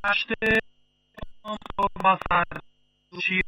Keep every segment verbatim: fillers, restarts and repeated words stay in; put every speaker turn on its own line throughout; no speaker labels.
گذشته با سر شیر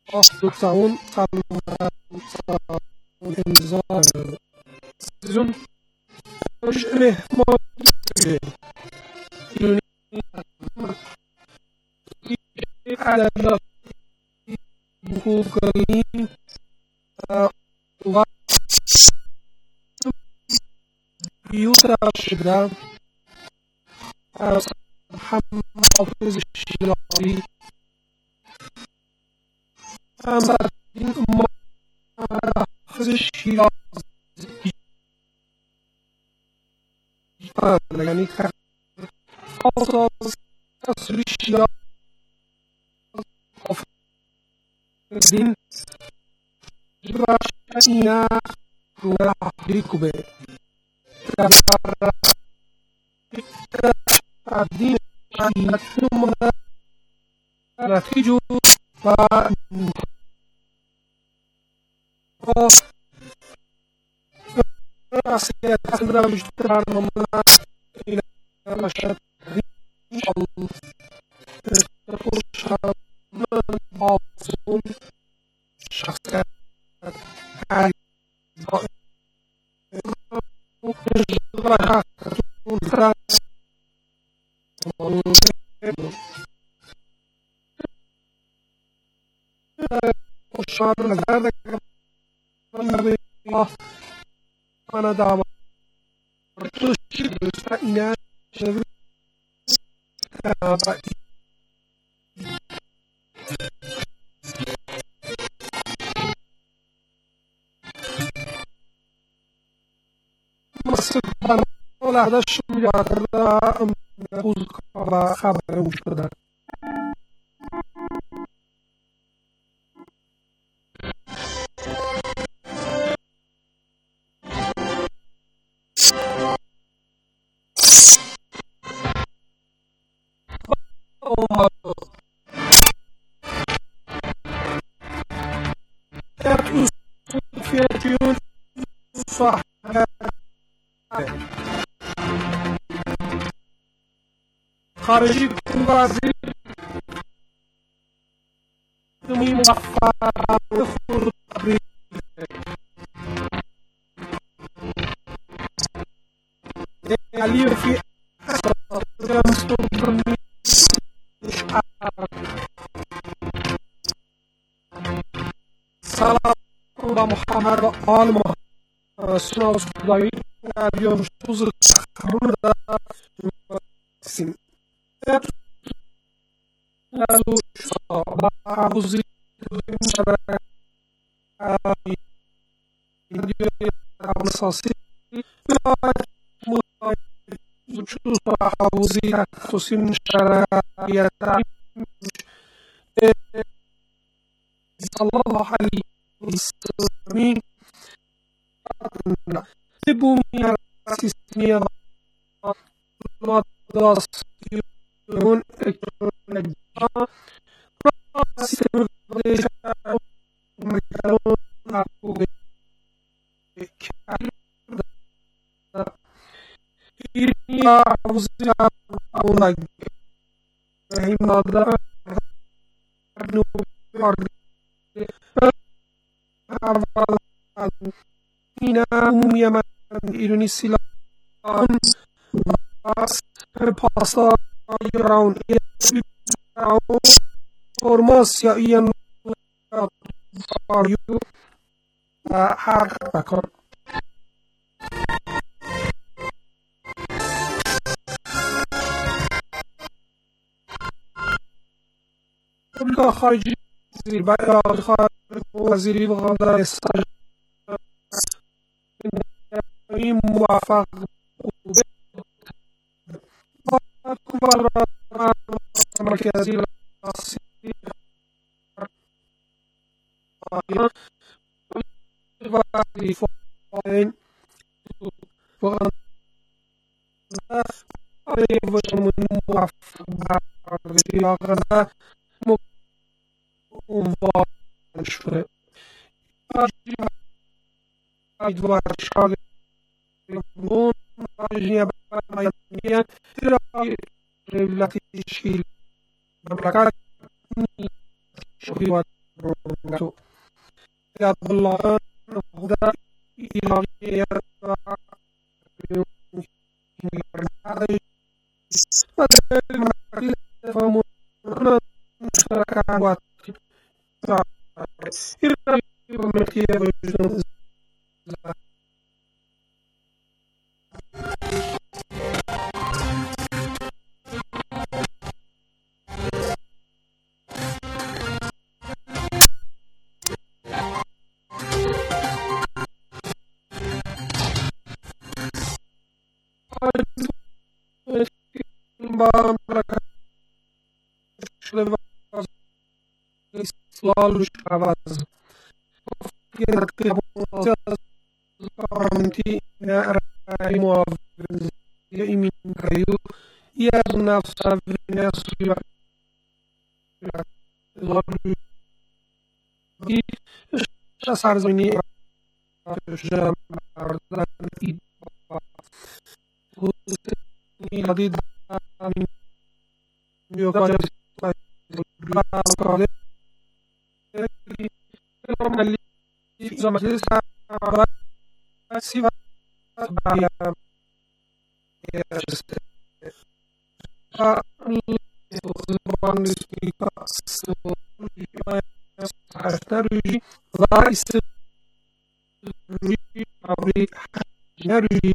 دكتور سلمان انتظار سيزون مش مهمان ایرانی عدد بخوگانی و بیوتر شده از حافظ شیرازی همسرین حافظ شیرازی یعنی که آساس تصویر شیراز دین جبراشینا رونا بیکوبه در الدين ثم نتيجه و رأسية البرامج تتعلم إلى مشهد الباطل شخصيات وشار هذا الله أنا دعوة تشير فإن شر سبحان الله هذا الشيء هذا نقول خبر مشترك صح خارجي كوازي دمي مصفى يخور قبري عليه في سلام محمد آل محمد سنة وصدقائي اليوم شوز خبرون دا سين لازو بعضوزي مشابه أساسي شوز بعضوزي تسين شرعية صلى الله عليه وسلم بومي سيستمية مدرسيون إلكترونية سيستم مكانون أقوى إيريا عوزيا أولاق هي مدرسة نو Ina umia ironi silan bas pasta around formasia ian are you har bakor publika khariji wazir bayad kharij waziri baghdad السابق موافق كبار مركزي فين يكون أجنبيا مدنيا إلى تشكيل مملكات شبه تو يا الله هدى إلهي selalu syabaz kita kita nanti ya raimu ya imin rayu ya nafsa ya sudah di dasar ini jam ini hadid yo kada normally sama sih sih ya Bang speaker so harus rais public harus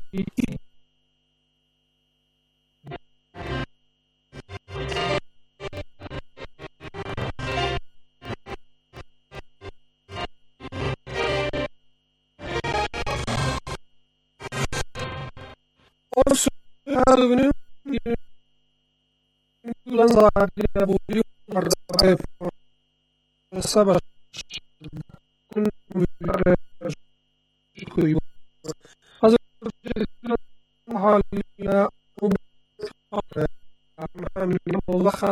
also ada ini lanzar dia boleh pada sabar kun kuyu hazır haline من موضوعها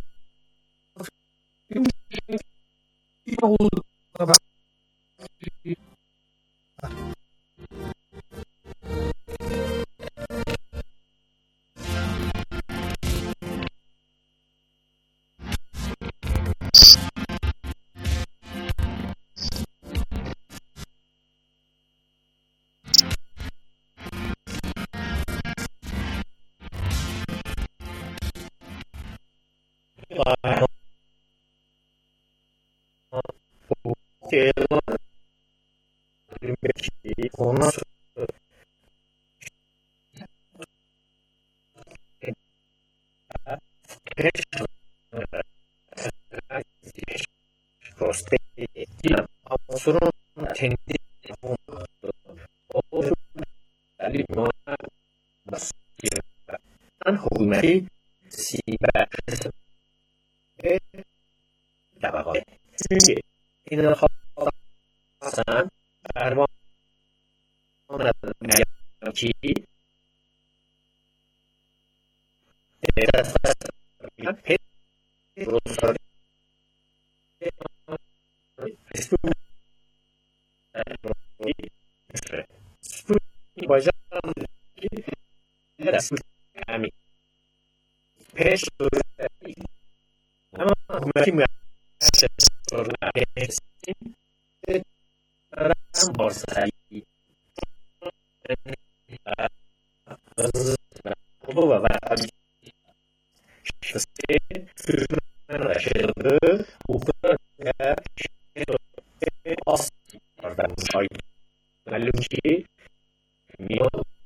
حکومتی سیبر طبقات این خواستن برمان کی kami pesh ama hukumatin ram borsari bu baba işte raşıdı hukuk ya as oradan şey malum ki miyo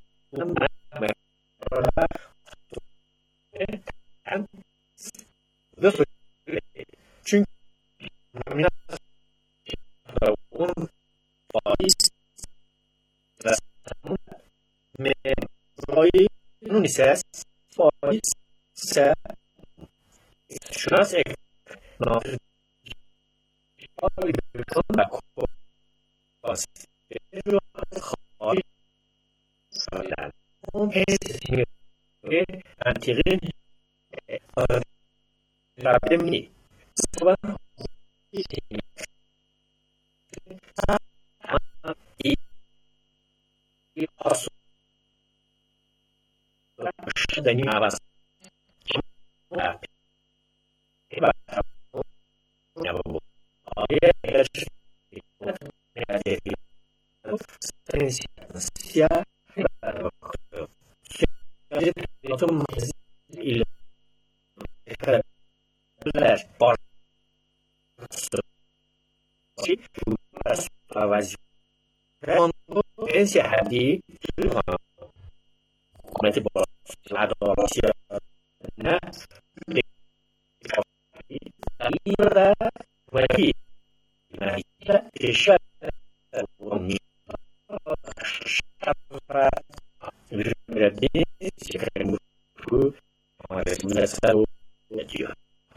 çünkü un faiz meroy nunisas faiz se şunas ek nafir konda pas khali falan on est antirin Rabbi Soba и осу да не авас я Rusia pada waktu itu. Jadi itu masih ilmu belas pos Sulawesi. Untuk Indonesia hadir komite bola selado Rusia na Ira wali na ita isha wani shapa berarti sekarang buku oleh menasau dia.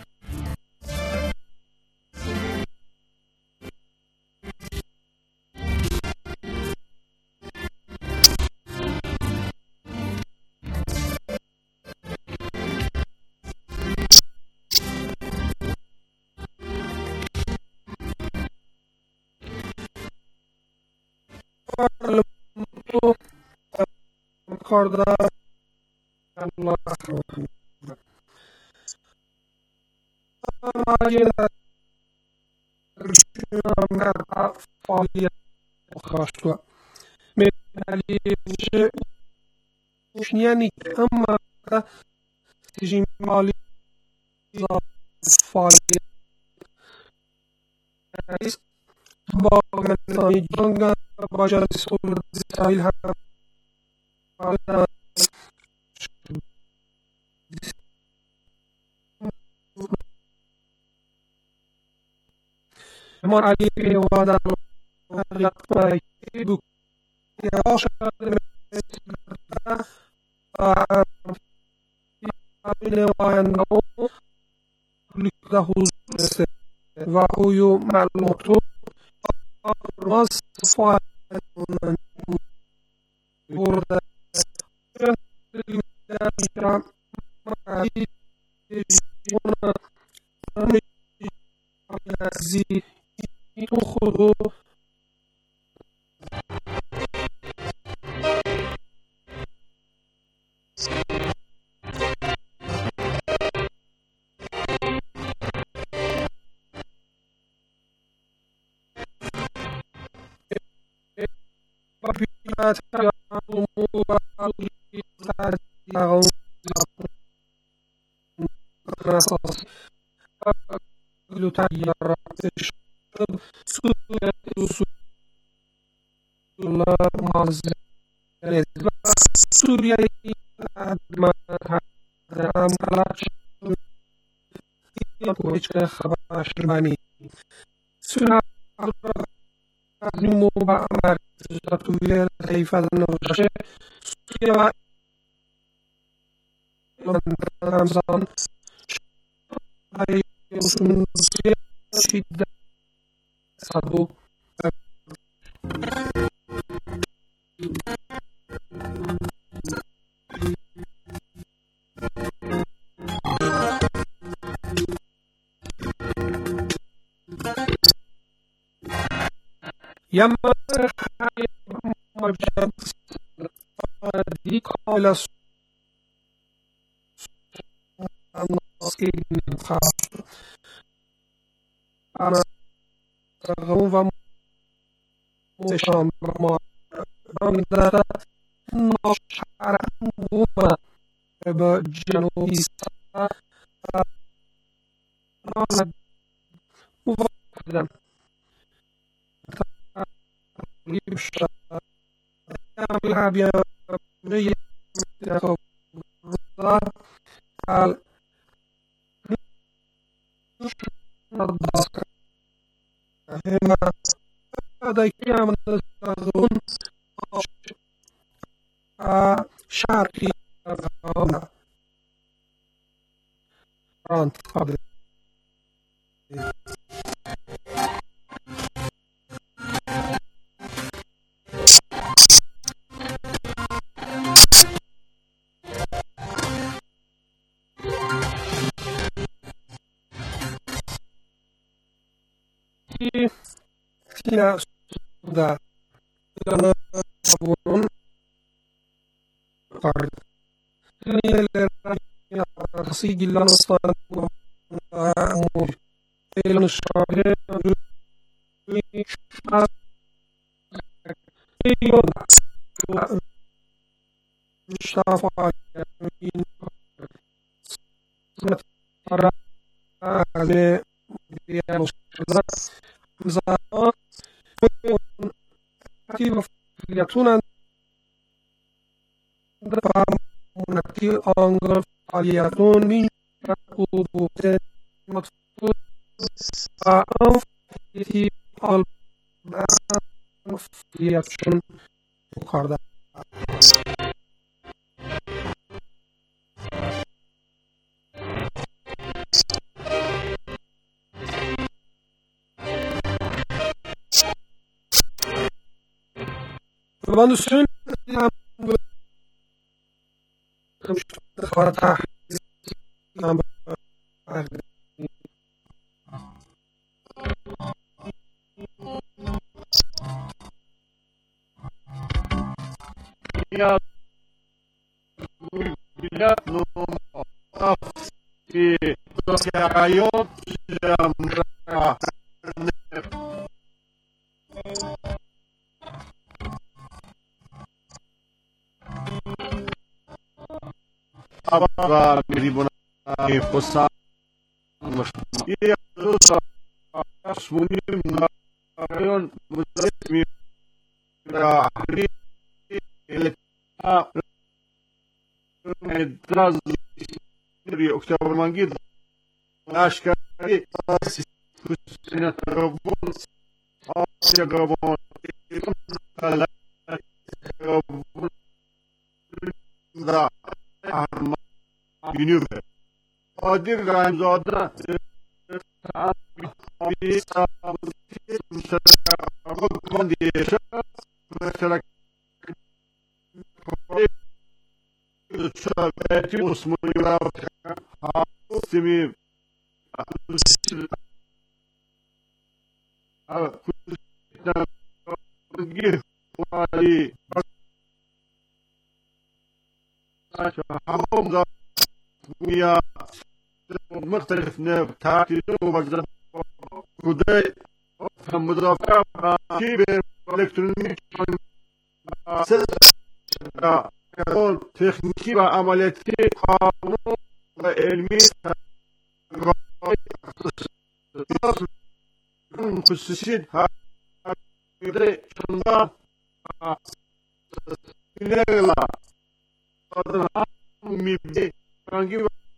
Korda Allah Majina Rüşümanlar faaliyet Kaştua Medalye Yani ama Tijimali Faaliyet Bağımlı Janga Bacarı Soğuk Sahil Hakkı Memor Ali bin Wadan Al-Qur'an Ibu Ya Ashar Abine Wayan Lahu Wa Huyu Ma'lutu Wasfa Burada زي تخذوا لتغير الشرب سوريا سوريا ما عام كلاش يقول خباش بني سوريا نمو بعمر تطوير كيف نرجع سوريا رمضان أي سوريا شدة صدو يما مرجع دي قال النصيب الخاص أنا غوفا مشام ما بندرة نشعر غوفا بجنوبي سا أنا غوفا يبشر يعملها بيا على هنا هذا يعمل الزون شاركي هنا رانت قبل Sina sudah karena abun par ini lera si gilan stan mu elan shahre ni ayon صفای این سنت را از بیان شده زمان ترتیب فعالیتون در منطقه آنگل فعالیتون می بوده مطلوب و آن فعالیتی آلبان فعالیتشون کرده. Quando o senhor
Aba miribona posa iya dosa asmunim ayon muzami ra ri elta edraz ri oktober mangid aşkari kusina tarabon asya gabon kala gabon da arma Univer. Adir Ramzada bir kondiyesha mesela Sabeti Osmanlılar Hasimi Hamza ويا مختلف ناب تعطي وبجد وداي فهم مضافة كيبر إلكترونيك سلسلة كون تكنيكي وعملياتي قانون وعلمي خصوصين هذا شنطة إلى الله ميبي Hangi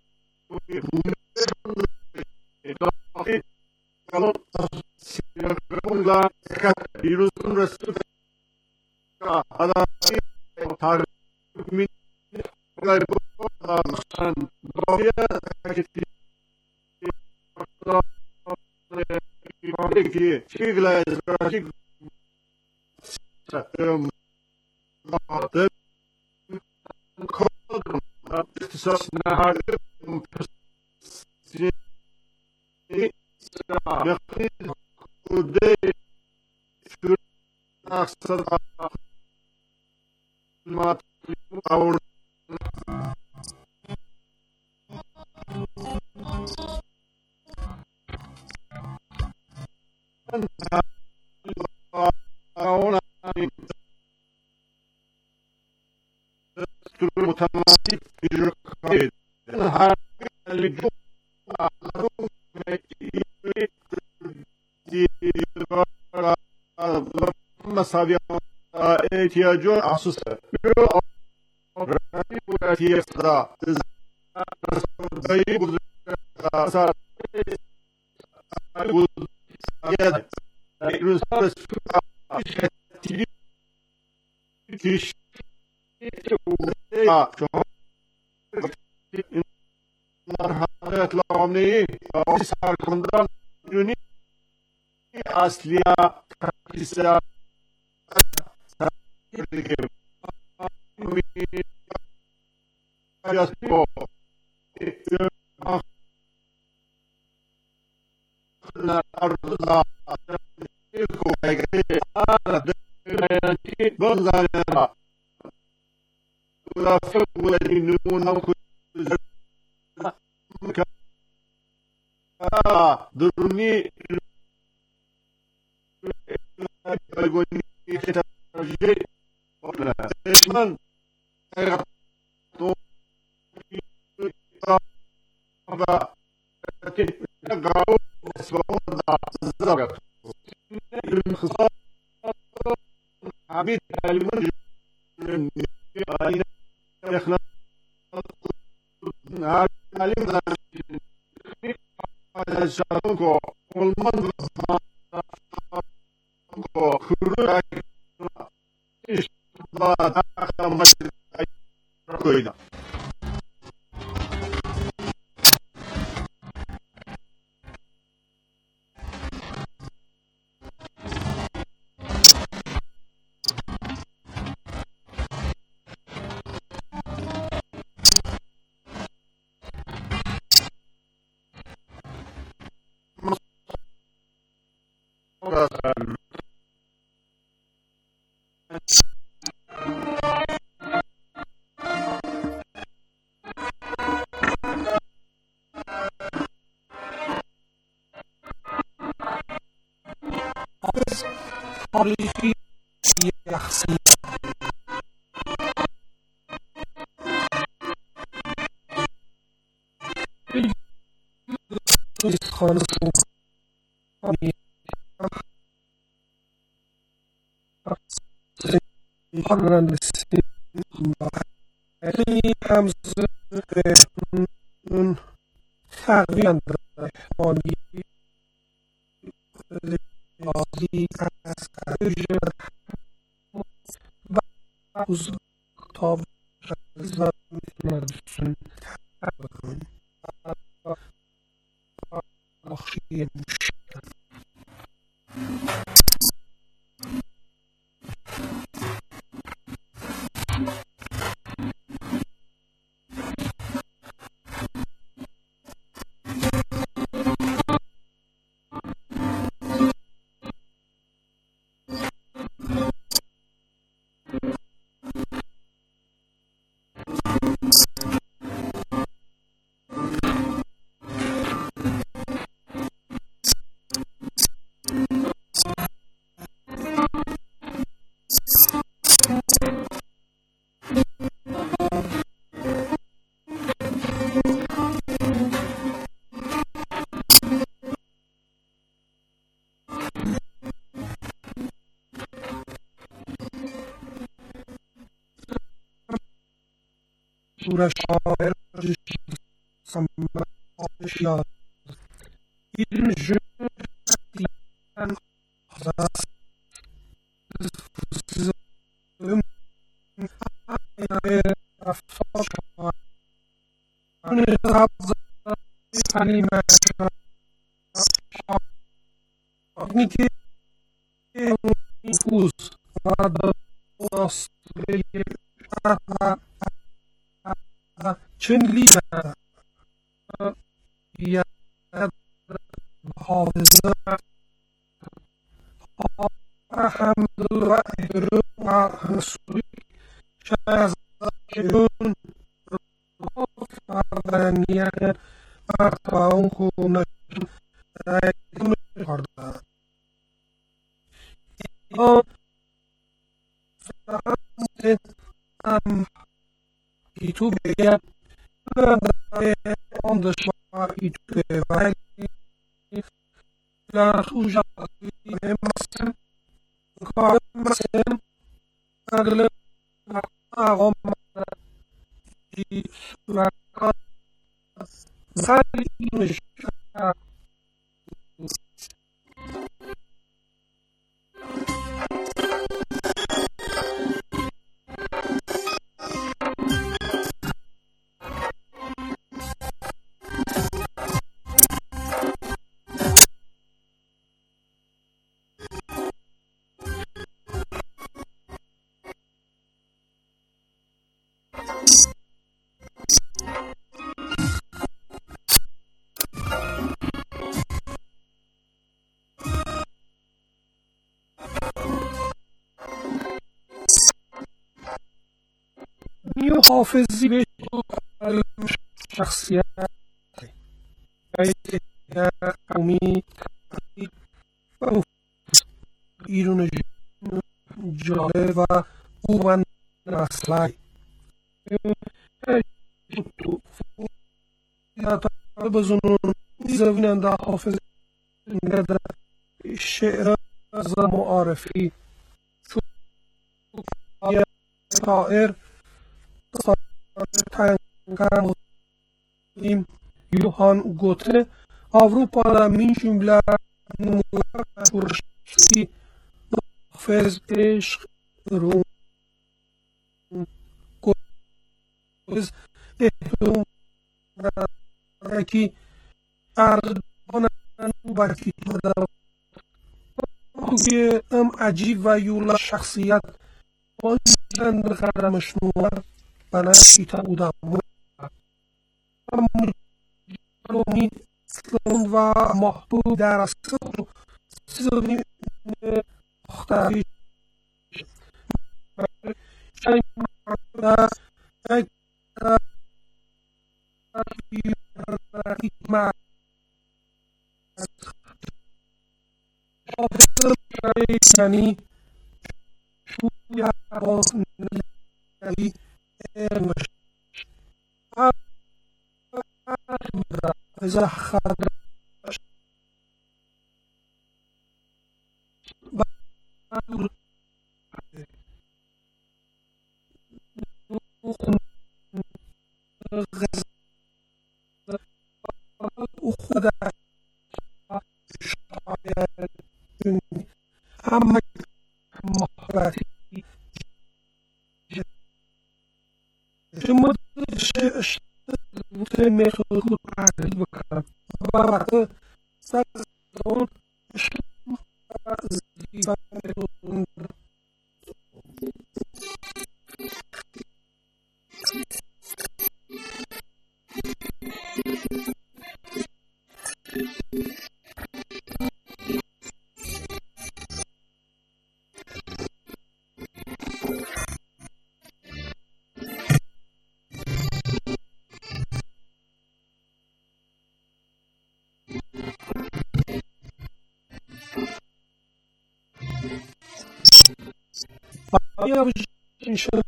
kalau siapa dirusun restu ada tarif min mulai berpan dia kita kita sigla sigla اختصاص نهایی نقید بوده شروع اقصد علمات اور متناسب bir her مساوی احتیاجون اساس احتیاج مرحلة العمرية أو كندان يوني أصلية كيسا ياسبو الأرض بغزانا ولا فوق الذين دروني يقولني ترجي من شعور اسمه زرق الخصال عبيد كلمة يخلق علم الشعوكو والمنظر خروج إشباط مجد كويدا
تاریخی شخصی خانه خانه همزه اون تقریبا رحمانی قاضی از قرار و حضور کتاب و مدرسون تقریبا آخری مشکل شور شاعر سمت آشیاد این جن خواست زم رفتار شاعر اون رفت کلمه شاعر که نفوذ و درست چون لیدر یا حافظه حمد و ابرو و رسولی شاید کیون فردانیت مرتباون کنه رایدون کرده یا فرانسه ام itu beda dari onda soal itu baik la suja memasem kalau memasem agak awam di surat sekali Indonesia حافظی به شخصیت قومی و ایرون جالب و خوبن اصلی بزنون زمیننده حافظ در شعر از معارفی شاعر تنگم یوهان گوته Avrupa'da min cümle kurşi Hafez eşk Rum Koz ehtum Raki Ardana Baki Bugü ام عجیب و یولا شخصیت آنجان بخرم شنوار بناشیتا بودم رومی سلند و محبوب در اصل سیزمی مختاری شاید یک ما یعنی شوی باز نگی ارمش إذا خرج أخذ أما محبتي جمد تمه خود عادل بکنم بعد سرزون شما زیبان آیا بجین شد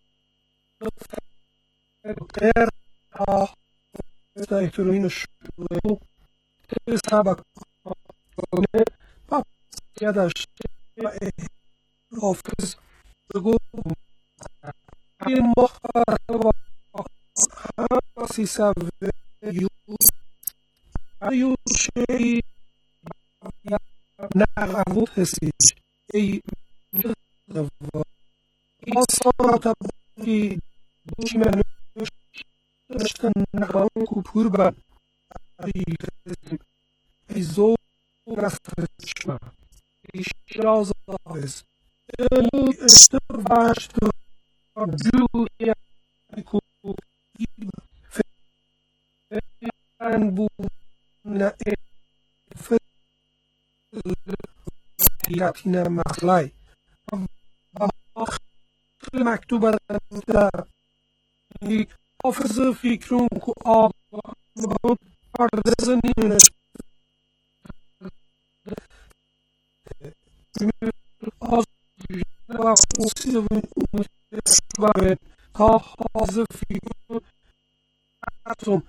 غیر ها احترامین شروع سبک کنه پس یادش حافظ بگو این مخارب هسی سبب یو شی نعبود هستیش ای آسان تبایی دوشی منوش داشتن نقران کپور بر ای زور رفتشما ای شراز آفز ای اشتر باشتر جوی کو فن بو نه فن یاتینا مخلای مکتوب در حافظ فکرون که آب بود پردازنیش از و خوصی و تا حافظ فکرون اتم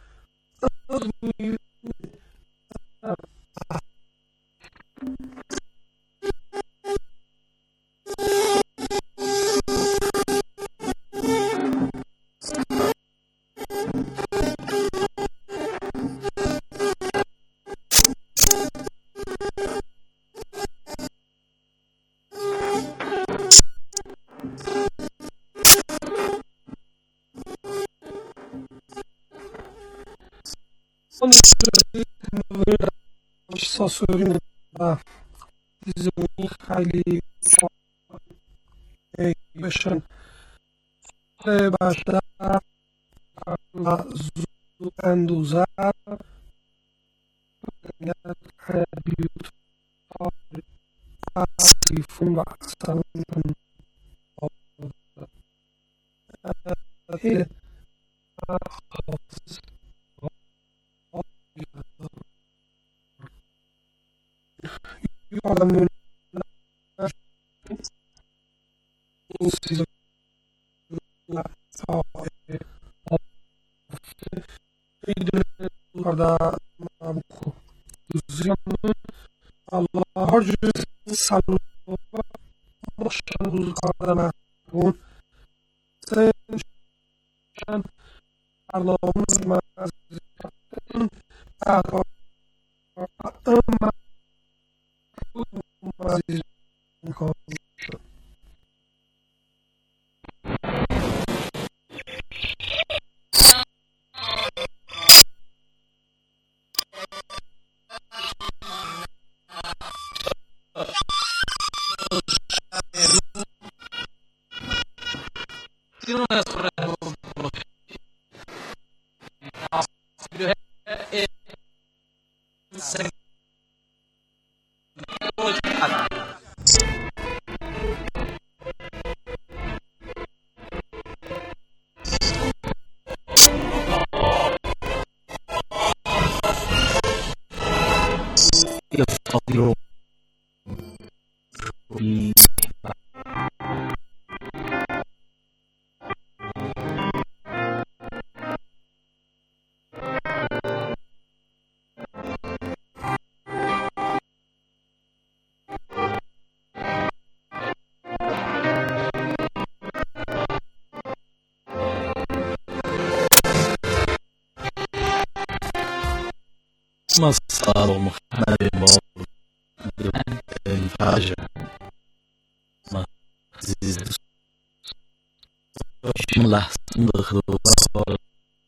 ساسوری و زمینی خیلی بشن بشتر و زود اندوزه بیوت تیفون و اصلا حافظ یادم نمیاد این چیز خیلی کرده حاج سلام ماشاءالله روز کار محکون سنشن برنامه من از این اقام عزیز میکنم شد
يستطيع مصار محمد الفاجر ما عزيز شمله صندوق الوصول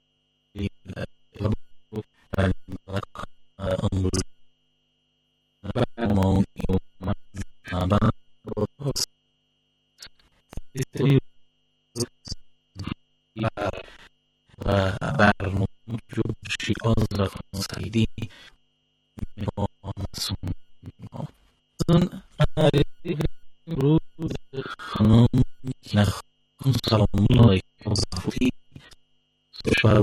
موجود شیاز و خانسایدی می‌کنم روز خانم نخون سلام علیکم زفوری سشوار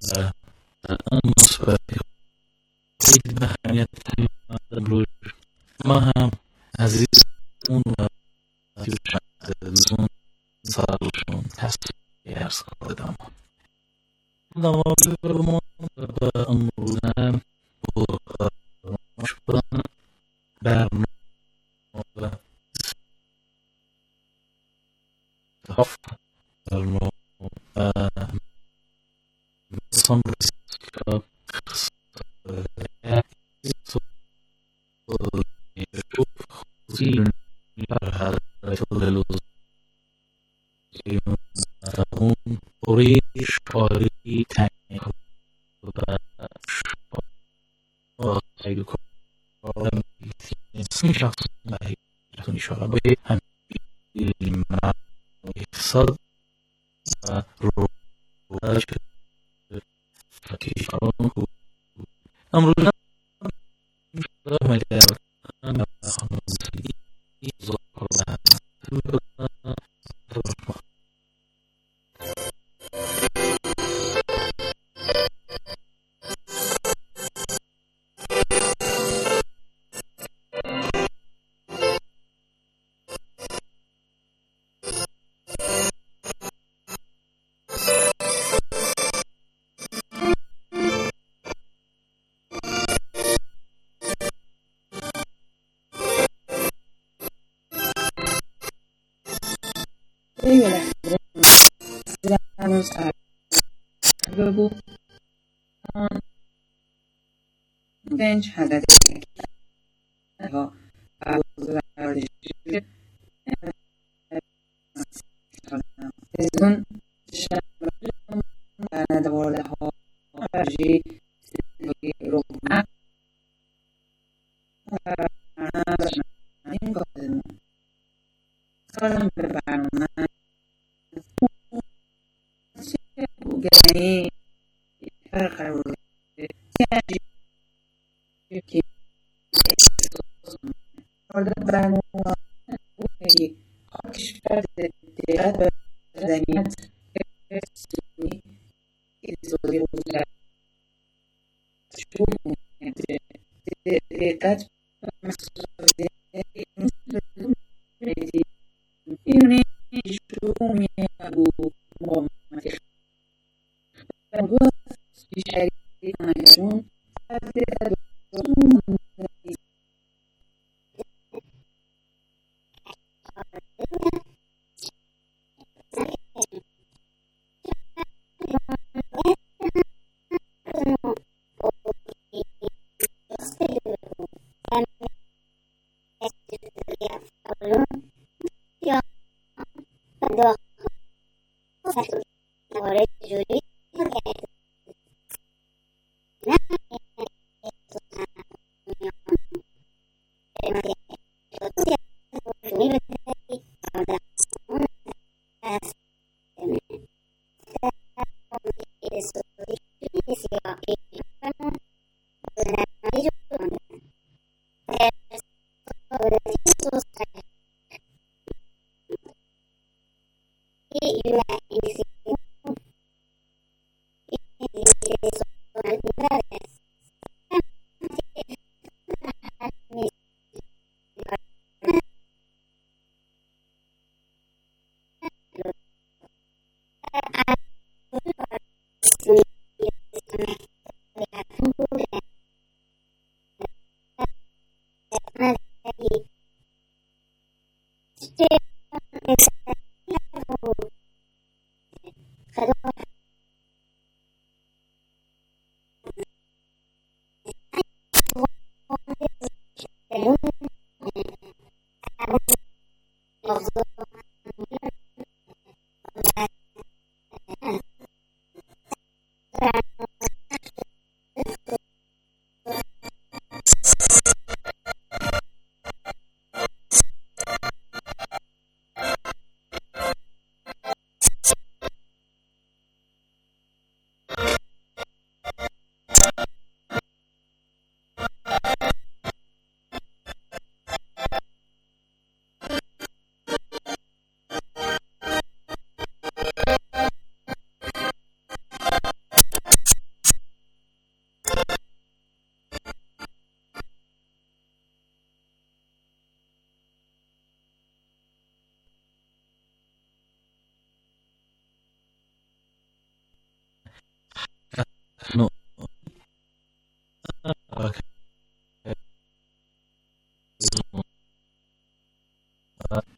مثبت خیلی به اهمیت روز ما هم عزیز اون و عزیزون سالشون تصویه ارز کردم دوابی به ما به امروزم مشکلان برنامه هفت برنامه San Francisco خصوصي على الفضل الزيون أريد شعري تاني وشعري اسم شخص ما يكون شعري هم المعنى صد وروج فكيشعرون أمرنا ما يدعو أنا خمسة ظهر
Genç hadede ha arzular Ezun şartlarım bana da orada ha arji ruhuna این کارم کارم به برنامه گرایی برقرار که وارد برنامه بودی کشور دقت به مدنیت سیاسی اقتصادی بوده شروع دقت به مسائل اینه شروع می‌کنه مقاومت و بیشتری کنشون
satu boleh juri terkait nah
no okay